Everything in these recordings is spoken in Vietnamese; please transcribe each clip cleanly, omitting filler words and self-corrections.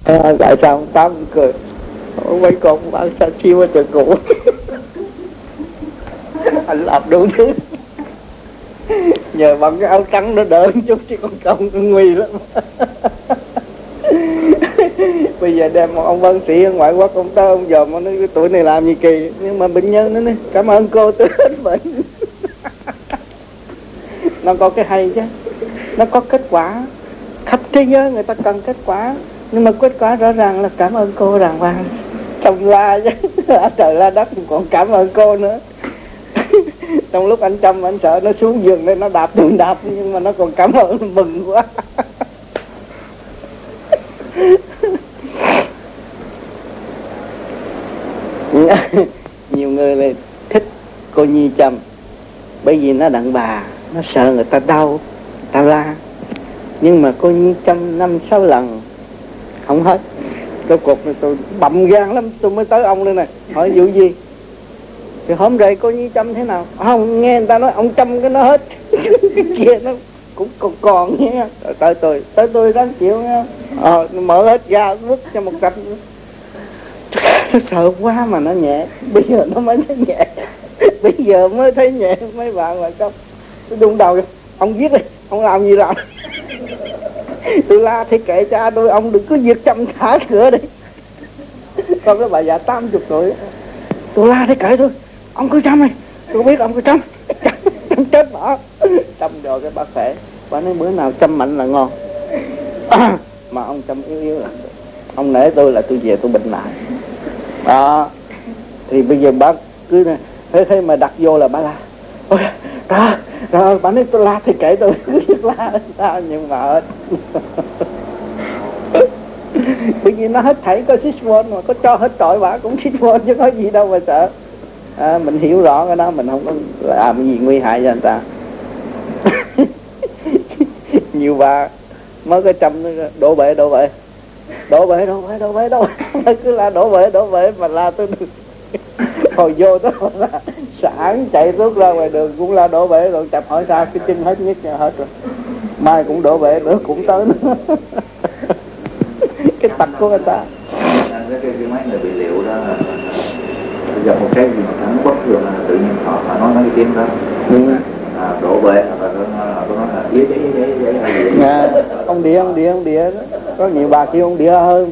Tại sao ông Tám cười? Mấy con bạn sao chiêu ở trường cũ. Anh làm đủ thứ. Nhờ bằng cái áo trắng nó đỡ một chút chứ con công nó nguy lắm. Bây giờ đem một ông bác sĩ ở ngoại quốc ông tới ông dòm, ông nói cái tuổi này làm gì kỳ. Nhưng mà bệnh nhân nó nói cảm ơn cô tôi hết bệnh. Nó có cái hay chứ, nó có kết quả. Khắp thế giới người ta cần kết quả, nhưng mà kết quả rõ ràng là cảm ơn cô đàng hoàng. Trong la chứ, trời la đất còn cảm ơn cô nữa. Trong lúc anh Trâm anh sợ nó xuống giường đây nó đạp đường đạp, nhưng mà nó còn cảm ơn, mừng quá. Nhiều người lại thích cô Nhi Trâm bởi vì nó đàn bà, nó sợ người ta đau, người ta la. Nhưng mà cô Nhi Trâm 5-6 lần không hết. Cái cuộc này tôi bậm gan lắm, tôi mới tới ông đây này hỏi vụ gì. Thì hôm rồi cô Nhi Trâm thế nào? Không, nghe người ta nói ông Trâm cái nó hết. Cái kia nó cũng còn nha. Tới tôi đáng chịu nha. Mở hết ra vứt cho một cặp. Nó sợ quá mà nó nhẹ. Bây giờ nó mới thấy nhẹ. Bây giờ mới thấy nhẹ. Mấy bạn là không, tôi đụng đầu. Ông viết đi, ông làm gì làm. Tôi la thì kệ cha tôi, ông đừng có giật Trâm thả cửa đi. Còn cái bà già 80 tuổi, tôi la thì kệ tôi, ông cứ Trâm này, tôi biết ông cứ Trâm. Trâm chết bỏ. Trâm rồi cái bác khỏe. Bà nói bữa nào Trâm mạnh là ngon. Mà ông Trâm yếu là ông nể tôi là tôi về tôi bệnh lại. Đó. Thì bây giờ bác cứ thế mà đặt vô là bà la. Ôi, rồi bà nói tôi la thì kệ tôi. Cứ la sao nhưng mà hết. Bởi vì nó hết thảy có xích-môn mà, có cho hết trọi bà cũng xích-môn chứ có gì đâu mà sợ. Mình hiểu rõ cái đó, mình không có làm gì nguy hại cho người ta. Nhiều bà mới có Trâm đổ bể cứ la đổ bể mà la tôi được. Hồi vô đó là sáng chạy rút ra ngoài đường cũng la đổ bể rồi, chập hỏi sao cái chân hết nhức hết rồi. Mai cũng đổ bể nữa cũng tới nữa. Cái tật của người ta. Cái mấy người bị liệu đó là giờ một cái gì mà nó bất thường là tự nhiên họ nói cái tiếng đó. Đổ bể hoặc là tôi nói là giấy ông đĩa có nhiều bà kêu ông đĩa hơn.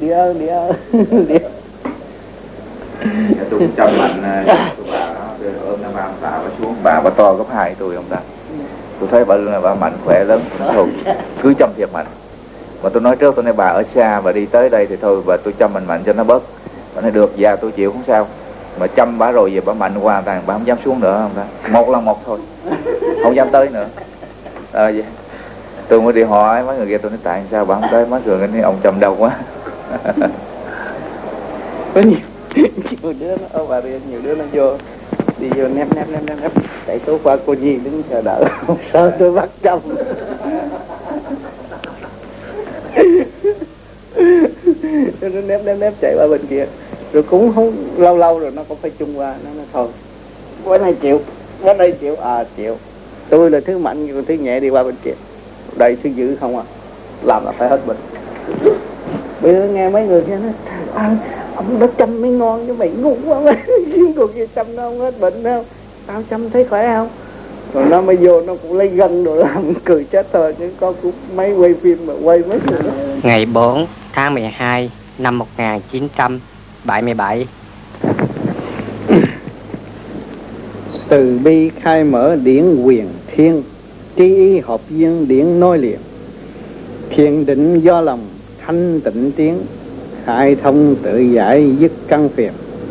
Tôi cũng chăm mạnh của bà đó, tôi ôm Nam Am bà xuống, bà to gấp 2 tôi ông ta. Tôi thấy bà mạnh khỏe lớn, thôi cứ chăm thiệt mạnh. Mà tôi nói trước, tôi nói bà ở xa và đi tới đây thì thôi, và tôi chăm mạnh cho nó bớt. Bà nói được, dạ tôi chịu không sao. Mà chăm bà rồi về bà mạnh qua bà không dám xuống nữa không ta. Một lần một thôi, không dám tới nữa. Vậy. Tôi mới đi hỏi mấy người kia, tôi nói tại sao bà không tới, mấy người nói ông chăm đâu quá. Có nhiều đứa nó bà riêng, nhiều đứa nó vô đi vô nép chạy tốt qua cô Nhi đứng chờ đợi. Không sợ tôi bắt Trâm. Nó nép chạy qua bên kia rồi cũng không lâu rồi nó cũng phải chung qua. Nó nói thôi bữa nay chịu chịu. Tôi là thứ mạnh còn thứ nhẹ đi qua bên kia, đây thứ dữ không làm là phải hết bệnh. Bây giờ nghe mấy người kia nói ông đã Trâm mới ngon chứ mày ngu quá. Cuộc gì Trâm nó không hết bệnh đâu, tao Trâm thấy khỏe không. Rồi nó mới vô nó cũng lấy gân rồi làm cười chết thôi, chứ có cũng mấy quay phim mà quay mấy người đó. Ngày 4 tháng 12 năm 1977. Từ bi khai mở điển quyền thiên, tri y hợp duyên điển nối liền. Thiền định do lòng thanh tịnh tiến, khai thông tự giải dứt căn phiền.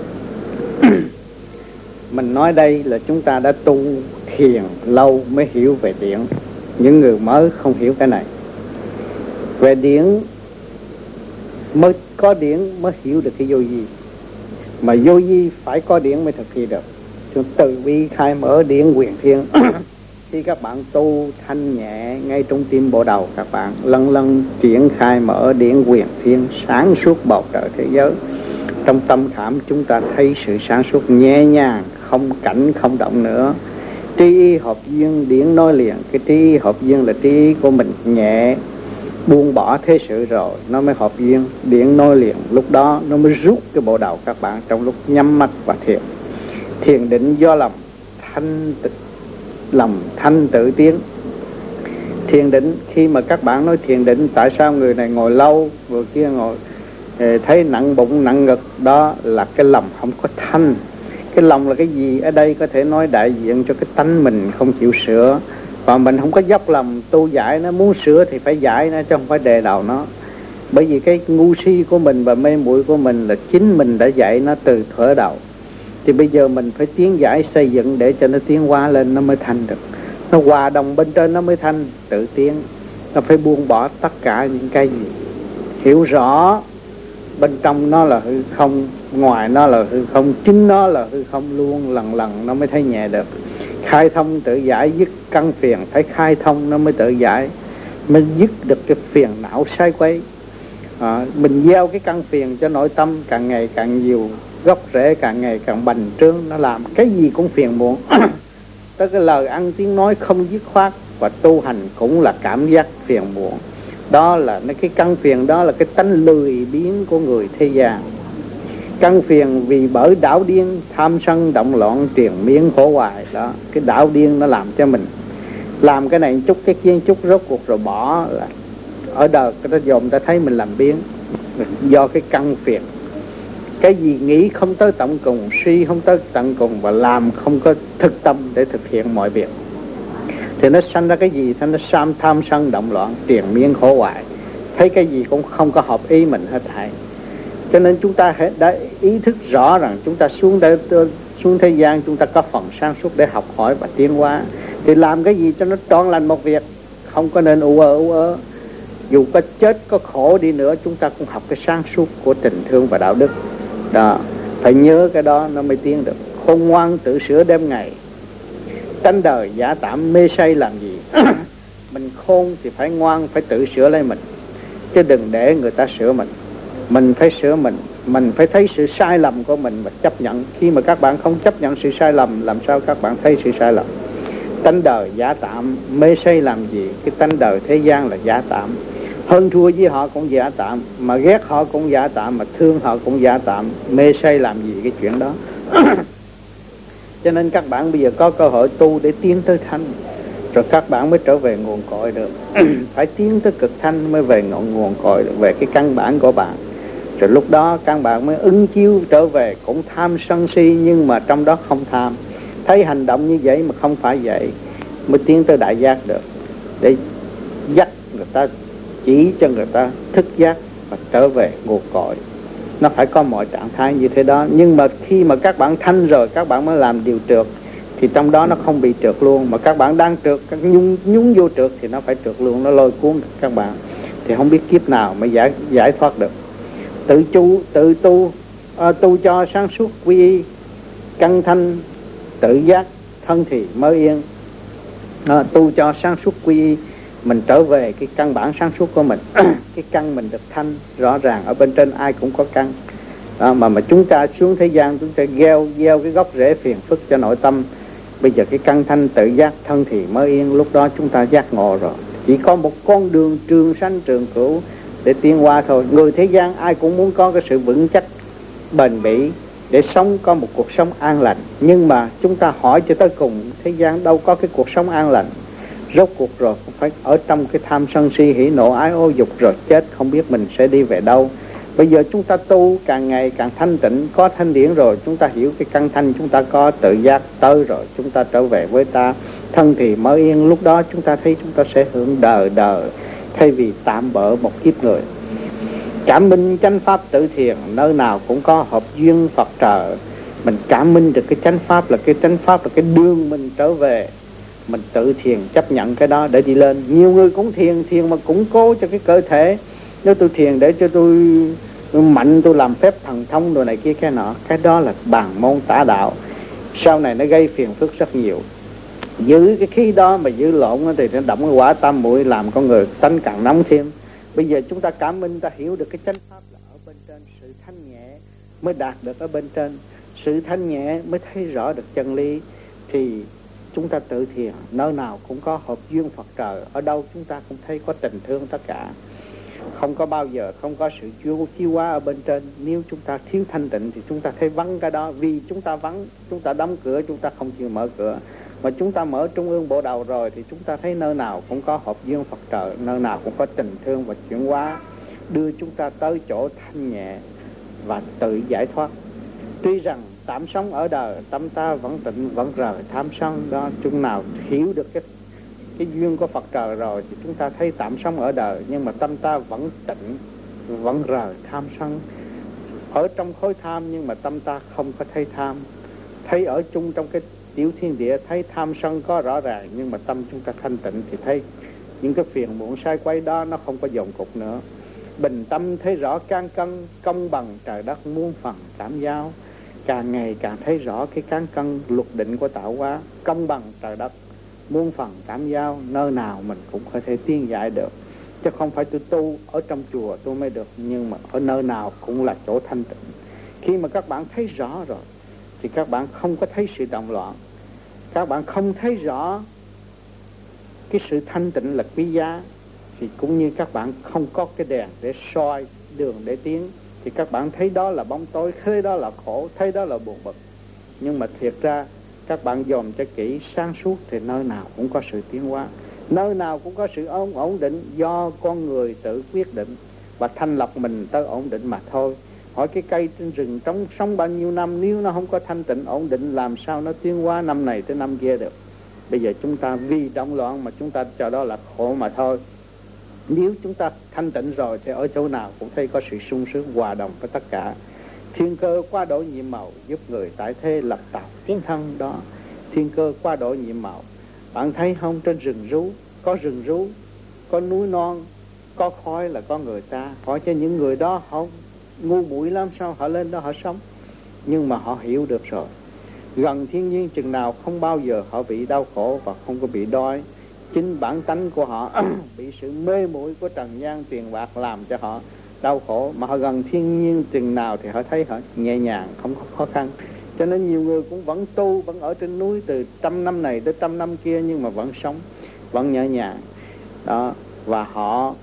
Mình nói đây là chúng ta đã tu thiền lâu mới hiểu về điển. Những người mới không hiểu cái này. Về điển mới có điển mới hiểu được cái vô vi, mà vô vi phải có điển mới thực hiện được. Chúng từ bi khai mở điển quyền thiên. Khi các bạn tu thanh nhẹ ngay trong tim bộ đầu, các bạn lần triển khai mở điển quyền thiên, sáng suốt bầu trời thế giới. Trong tâm khảm chúng ta thấy sự sáng suốt nhẹ nhàng, không cảnh không động nữa. Tri y hợp duyên điển nói liền. Cái tri y hợp duyên là tri y của mình nhẹ, buông bỏ thế sự rồi nó mới hợp duyên, điển nối liền, lúc đó nó mới rút cái bộ đầu các bạn trong lúc nhắm mắt và thiền. Thiền định do lòng thanh tự tiến. Thiền định, khi mà các bạn nói thiền định, tại sao người này ngồi lâu, người kia ngồi thấy nặng bụng nặng ngực, đó là cái lòng không có thanh. Cái lòng là cái gì? Ở đây có thể nói đại diện cho cái tánh mình không chịu sửa, và mình không có dốc lòng tu giải nó, muốn sửa thì phải giải nó chứ không phải đè đầu nó. Bởi vì cái ngu si của mình và mê muội của mình là chính mình đã dạy nó từ thuở đầu. Thì bây giờ mình phải tiến giải xây dựng để cho nó tiến hóa lên, nó mới thanh được. Nó hòa đồng bên trên nó mới thanh, tự tiến. Nó phải buông bỏ tất cả những cái gì, hiểu rõ bên trong nó là hư không, ngoài nó là hư không, chính nó là hư không luôn, lần lần nó mới thấy nhẹ được. Khai thông tự giải, dứt căn phiền, phải khai thông nó mới tự giải, mới dứt được cái phiền não sai quấy. Mình gieo cái căn phiền cho nội tâm càng ngày càng nhiều, gốc rễ càng ngày càng bành trướng, nó làm cái gì cũng phiền muộn. Tới cái lời ăn tiếng nói không dứt khoát, và tu hành cũng là cảm giác phiền muộn. Đó là cái căn phiền, đó là cái tánh lười biếng của người thế gian. Căn phiền vì bởi đảo điên, tham sân động loạn, triền miên khổ hoài. Đó, cái đảo điên nó làm cho mình làm cái này chút cái kia chút, rốt cuộc rồi bỏ. Là ở đời người ta dòm ta thấy mình làm biến, do cái căn phiền. Cái gì nghĩ không tới tận cùng, suy không tới tận cùng, và làm không có thực tâm để thực hiện mọi việc, thì nó sanh ra cái gì? Nó tham sân động loạn, triền miên khổ hoài. Thấy cái gì cũng không có hợp ý mình hết thảy. Cho nên chúng ta đã ý thức rõ rằng chúng ta xuống thế gian, chúng ta có phần sáng suốt để học hỏi và tiến hóa. Thì làm cái gì cho nó trọn lành một việc, không có nên ú ớ. Dù có chết có khổ đi nữa, chúng ta cũng học cái sáng suốt của tình thương và đạo đức. Đó, phải nhớ cái đó nó mới tiến được. Khôn ngoan tự sửa đêm ngày, tánh đời giả tạm mê say làm gì. Mình khôn thì phải ngoan, phải tự sửa lấy mình, chứ đừng để người ta sửa mình. Mình phải sửa mình phải thấy sự sai lầm của mình và chấp nhận. Khi mà các bạn không chấp nhận sự sai lầm, làm sao các bạn thấy sự sai lầm? Tánh đời giả tạm, mê say làm gì? Cái tánh đời thế gian là giả tạm. Hơn thua với họ cũng giả tạm, mà ghét họ cũng giả tạm, mà thương họ cũng giả tạm. Mê say làm gì cái chuyện đó? Cho nên các bạn bây giờ có cơ hội tu để tiến tới thanh, rồi các bạn mới trở về nguồn cội được. Phải tiến tới cực thanh mới về nguồn cội được, về cái căn bản của bạn. Rồi lúc đó các bạn mới ứng chiếu trở về, cũng tham sân si nhưng mà trong đó không tham. Thấy hành động như vậy mà không phải vậy, mới tiến tới đại giác được. Để dắt người ta, chỉ cho người ta thức giác và trở về nguồn cội. Nó phải có mọi trạng thái như thế đó. Nhưng mà khi mà các bạn thanh rồi, các bạn mới làm điều trượt, thì trong đó nó không bị trượt luôn. Mà các bạn đang trượt, các nhúng vô trượt thì nó phải trượt luôn, nó lôi cuốn được các bạn. Thì không biết kiếp nào mới giải thoát được. Tự tu cho sáng suốt quy y, căn thanh tự giác, thân thì mới yên. Tu cho sáng suốt quy y, mình trở về cái căn bản sáng suốt của mình. Cái căn mình được thanh rõ ràng, ở bên trên ai cũng có căn. Mà chúng ta xuống thế gian, chúng ta gieo cái gốc rễ phiền phức cho nội tâm. Bây giờ cái căn thanh tự giác, thân thì mới yên, lúc đó chúng ta giác ngộ rồi. Chỉ có một con đường trường sanh trường cửu để tiến hóa thôi. Người thế gian ai cũng muốn có cái sự vững chắc, bền bỉ, để sống có một cuộc sống an lành. Nhưng mà chúng ta hỏi cho tới cùng, thế gian đâu có cái cuộc sống an lành. Rốt cuộc rồi cũng phải ở trong cái tham sân si hỉ nộ ái ô dục, rồi chết không biết mình sẽ đi về đâu. Bây giờ chúng ta tu càng ngày càng thanh tịnh, có thanh điển rồi, chúng ta hiểu cái căn thanh, chúng ta có tự giác tới rồi, chúng ta trở về với ta, thân thì mới yên. Lúc đó chúng ta thấy chúng ta sẽ hưởng đời thay vì tạm bỡ một kiếp người. Cảm minh chánh pháp tự thiền, nơi nào cũng có hợp duyên Phật trời. Mình cảm minh được cái chánh pháp, là cái chánh pháp là cái đường mình trở về. Mình tự thiền, chấp nhận cái đó để đi lên. Nhiều người cũng thiền mà củng cố cho cái cơ thể. Nếu tôi thiền để cho tôi mạnh, tôi làm phép thần thông đồ này kia cái nọ, cái đó là bàn môn tả đạo. Sau này nó gây phiền phức rất nhiều. Giữ cái khí đó mà giữ lộn thì nó động cái quả tam muội, làm con người tánh càng nóng thêm. Bây giờ chúng ta cảm minh, ta hiểu được cái chánh pháp là ở bên trên. Sự thanh nhẹ mới đạt được ở bên trên. Sự thanh nhẹ mới thấy rõ được chân lý. Thì chúng ta tự thiền, nơi nào cũng có hợp duyên Phật trời. Ở đâu chúng ta cũng thấy có tình thương tất cả. Không có bao giờ không có sự chiếu hóa ở bên trên. Nếu chúng ta thiếu thanh tịnh thì chúng ta thấy vắng cái đó. Vì chúng ta vắng, chúng ta đóng cửa, chúng ta không chịu mở cửa. Mà chúng ta mở trung ương bộ đầu rồi thì chúng ta thấy nơi nào cũng có hợp duyên Phật trợ, nơi nào cũng có tình thương và chuyển hóa, đưa chúng ta tới chỗ thanh nhẹ và tự giải thoát. Tuy rằng tạm sống ở đời, tâm ta vẫn tịnh vẫn rời tham sân đó. Chúng nào hiểu được cái duyên của Phật trời rồi thì chúng ta thấy tạm sống ở đời, nhưng mà tâm ta vẫn tịnh vẫn rời tham sân. Ở trong khối tham nhưng mà tâm ta không có thấy tham. Thấy ở chung trong cái tiểu thiên địa thấy tham sân có rõ ràng, nhưng mà tâm chúng ta thanh tịnh thì thấy những cái phiền muộn sai quay đó nó không có dồn cục nữa. Bình tâm thấy rõ can cân công bằng trời đất muôn phần cảm giao. Càng ngày càng thấy rõ cái cán cân luật định của tạo hóa, công bằng trời đất muôn phần cảm giao, nơi nào mình cũng có thể tiến giải được. Chứ không phải tôi tu ở trong chùa tôi mới được, nhưng mà ở nơi nào cũng là chỗ thanh tịnh. Khi mà các bạn thấy rõ rồi thì các bạn không có thấy sự động loạn. Các bạn không thấy rõ cái sự thanh tịnh là quý giá, thì cũng như các bạn không có cái đèn để soi đường để tiến, thì các bạn thấy đó là bóng tối, thấy đó là khổ, thấy đó là buồn bực. Nhưng mà thiệt ra các bạn dòm cho kỹ sáng suốt thì nơi nào cũng có sự tiến hóa, nơi nào cũng có sự ổn định do con người tự quyết định và thanh lọc mình tới ổn định mà thôi. Hỏi cái cây trên rừng trong sống bao nhiêu năm, nếu nó không có thanh tịnh ổn định làm sao nó tiến hóa năm này tới năm kia được. Bây giờ chúng ta vì động loạn mà chúng ta cho đó là khổ mà thôi. Nếu chúng ta thanh tịnh rồi thì ở chỗ nào cũng thấy có sự sung sướng hòa đồng với tất cả. Thiên cơ qua đổi nhiệm màu giúp người tại thế lập tạo tiến thân đó. Thiên cơ qua đổi nhiệm màu. Bạn thấy không, trên rừng rú, có núi non, có khói là có người ta. Hỏi cho những người đó họ ngu muội lắm sao họ lên đó họ sống. Nhưng mà họ hiểu được rồi. Gần thiên nhiên chừng nào không bao giờ họ bị đau khổ và không có bị đói. Chính bản tánh của họ bị sự mê muội của trần gian tiền bạc làm cho họ đau khổ. Mà họ gần thiên nhiên chừng nào thì họ thấy họ nhẹ nhàng, không có khó khăn. Cho nên nhiều người cũng vẫn tu, vẫn ở trên núi từ 100 năm này tới 100 năm kia, nhưng mà vẫn sống, vẫn nhẹ nhàng đó. Và họ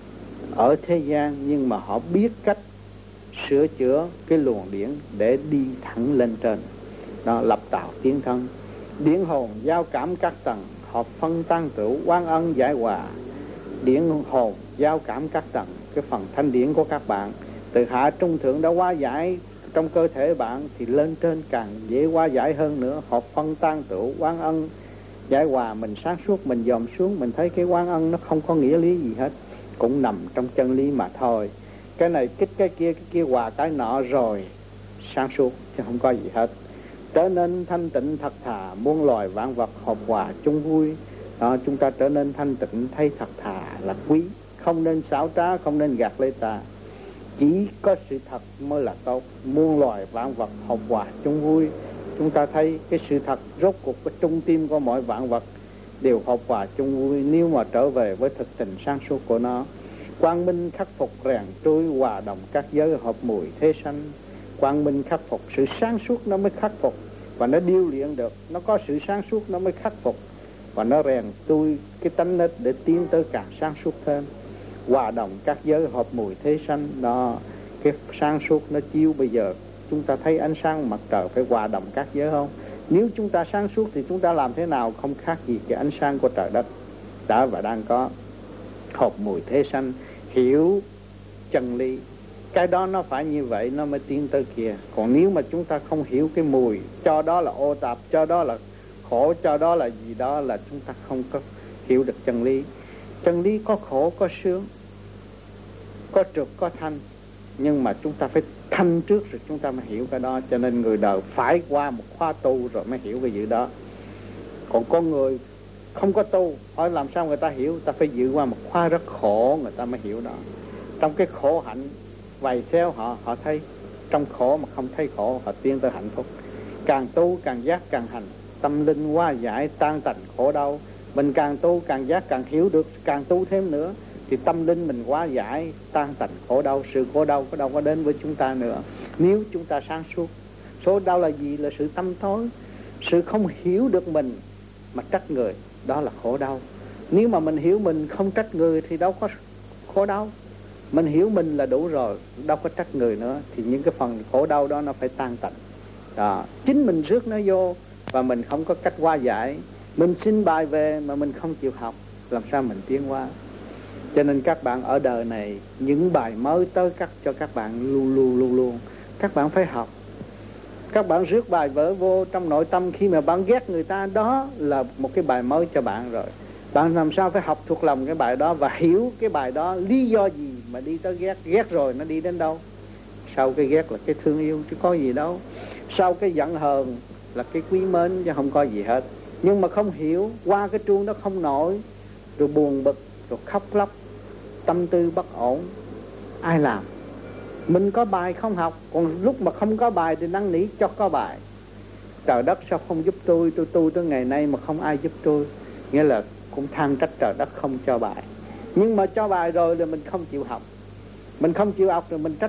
ở thế gian nhưng mà họ biết cách sửa chữa cái luồng điển để đi thẳng lên trên đó, lập tạo tiến thân. Điển hồn giao cảm các tầng, hợp phân tan tửu, oan ân giải hòa. Điển hồn giao cảm các tầng, cái phần thanh điển của các bạn từ hạ trung thượng đã hóa giải trong cơ thể bạn thì lên trên càng dễ hóa giải hơn nữa. Hợp phân tan tửu, oan ân giải hòa. Mình sáng suốt mình dòm xuống, mình thấy cái oan ân nó không có nghĩa lý gì hết, cũng nằm trong chân lý mà thôi. Cái này kích cái kia hòa cái nọ rồi sáng suốt chứ không có gì hết. Trở nên thanh tịnh thật thà, muôn loài vạn vật hợp hòa chung vui đó. Chúng ta trở nên thanh tịnh thấy thật thà là quý, không nên xảo trá, không nên gạt lấy ta. Chỉ có sự thật mới là tốt. Muôn loài vạn vật hợp hòa chung vui. Chúng ta thấy cái sự thật rốt cuộc cái trung tim của mọi vạn vật đều hợp hòa chung vui nếu mà trở về với thực tình sáng suốt của nó. Quang minh khắc phục rèn trôi, hòa đồng các giới hợp mùi thế sanh. Quang minh khắc phục, sự sáng suốt nó mới khắc phục và nó điêu luyện được. Nó có sự sáng suốt nó mới khắc phục và nó rèn trôi cái tánh nết để tiến tới càng sáng suốt thêm. Hòa đồng các giới hợp mùi thế sanh đó. Cái sáng suốt nó chiếu. Bây giờ chúng ta thấy ánh sáng mặt trời phải hòa đồng các giới không? Nếu chúng ta sáng suốt thì chúng ta làm thế nào không khác gì cái ánh sáng của trời đất đã và đang có. Hợp mùi thế sanh, hiểu chân lý, cái đó nó phải như vậy nó mới tiến tới kia. Còn nếu mà chúng ta không hiểu cái mùi, cho đó là ô tạp, cho đó là khổ, cho đó là gì đó, là chúng ta không có hiểu được chân lý. Chân lý có khổ, có sướng, có trượt, có thanh, nhưng mà chúng ta phải thanh trước rồi chúng ta mới hiểu cái đó. Cho nên người đời phải qua một khóa tu rồi mới hiểu cái gì đó. Còn con người không có tu, hỏi làm sao người ta hiểu? Ta phải dự qua một khóa rất khổ người ta mới hiểu đó. Trong cái khổ hạnh vầy xéo họ thấy trong khổ mà không thấy khổ, họ tiến tới hạnh phúc. Càng tu càng giác càng hành, tâm linh hóa giải tan tành khổ đau. Mình càng tu càng giác càng hiểu được, càng tu thêm nữa thì tâm linh mình hóa giải tan tành khổ đau. Sự khổ đau có đâu có đến với chúng ta nữa nếu chúng ta sáng suốt. Số đau là gì? Là sự tâm tối, sự không hiểu được mình mà trách người, đó là khổ đau. Nếu mà mình hiểu mình không trách người thì đâu có khổ đau. Mình hiểu mình là đủ rồi, đâu có trách người nữa. Thì những cái phần khổ đau đó nó phải tan tành đó. Chính mình rước nó vô và mình không có cách hóa giải. Mình xin bài về mà mình không chịu học, làm sao mình tiến hóa? Cho nên các bạn ở đời này, những bài mới tới cho các bạn luôn luôn các bạn phải học. Các bạn rước bài vở vô trong nội tâm, khi mà bạn ghét người ta, đó là một cái bài mới cho bạn rồi. Bạn làm sao phải học thuộc lòng cái bài đó và hiểu cái bài đó lý do gì mà đi tới ghét. Ghét rồi nó đi đến đâu? Sau cái ghét là cái thương yêu chứ có gì đâu. Sau cái giận hờn là cái quý mến chứ không có gì hết. Nhưng mà không hiểu, qua cái chuông đó không nổi, rồi buồn bực, rồi khóc lóc, tâm tư bất ổn. Ai làm? Mình có bài không học. Còn lúc mà không có bài thì năn nỉ cho có bài. Trời đất sao không giúp tôi tu tới ngày nay mà không ai giúp tôi. Nghĩa là cũng than trách trời đất không cho bài. Nhưng mà cho bài rồi là mình không chịu học. Mình không chịu học rồi mình trách